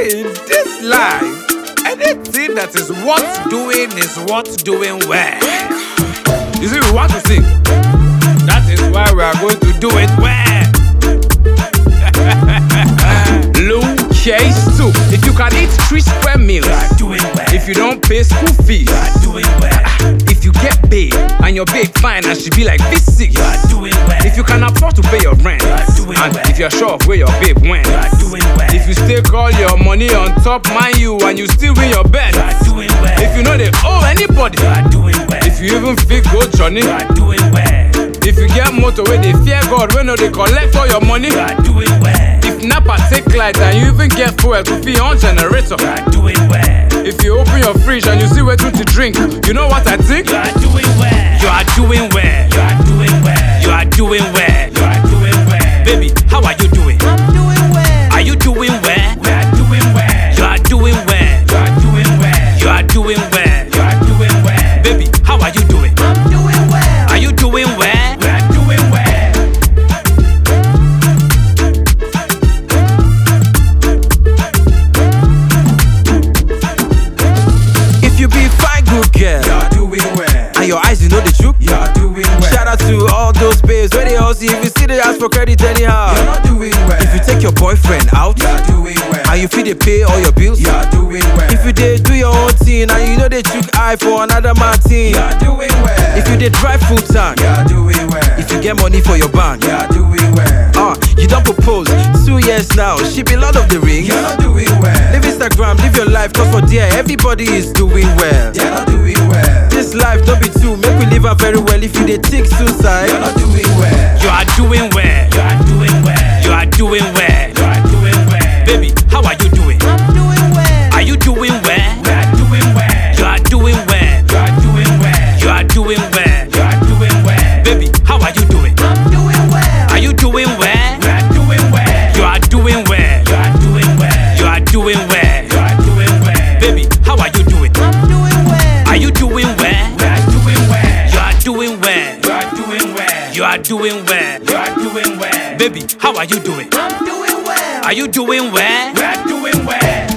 in this life, anything that is worth doing is worth doing well. You see, we want to sing. That is why we are going to do it well. Low case too. If you can eat 3 square meals, you are doing well. if you don't pay school fees, You are doing well. if you get paid and your babe fine and she be like V6, You are doing well. if you can afford to pay your rent, You are doing and well. if you're sure of where your babe went, You are doing well. if you stake all your money on top man you and you still win your bet, You are doing well. if you know they owe anybody, You are doing well. if you even feel go journey, You are doing well. if you get motor where they fear God, when no they collect all your money, You are doing well. if Napa take light and you even get fuel to feed on generator, You are doing well. if you open your fridge and you see where to drink, you know what I think? You are doing well. You are doing well. You are doing well. You are doing well. You are doing well. Baby, how are you doing? I'm doing well. Are you doing well? We are doing well. You are doing well. You are doing well. You are doing well. You are doing well. Baby, how are you doing? I'm doing well. Are you doing well? We are doing well. If you be fine, good girl, You are doing well. and your eyes, you know the truth. You are doing well. Shout out to all those babes where they hustle. If you see they ask for credit anyhow. You're not doing well. If you take your boyfriend out, You are doing well. and you feel they pay all your bills. You are doing well. If you did do your own thing, and you know they took eye for another man thing. You are doing well. If you did drive full tank, You are doing well. if you get money for your bank. You are doing well. You don't propose 2 years now. She be Lord of the Rings. You're not doing well. Live Instagram, live your life, cause for there everybody is doing well. You're not doing well. This life don't be too, make we live her very well. If you dey take suicide, You're not doing well. You are doing well. You are doing well. You are doing well. You are doing well. Baby, how are you doing? I'm doing well. Are you doing well? We are doing well. You are doing well. You are doing well. You are doing well. You are doing well. Baby, how are you doing? I'm doing well. Are you doing well? We are doing well. You are doing well. You are doing well. You are doing well. You are doing well. Baby, how are you doing? I'm doing well. Are you doing well? We are doing well. You are doing well. You are doing well. You are doing well. You are doing well. Baby, how are you doing? I'm doing well. Are you doing well? We are doing well.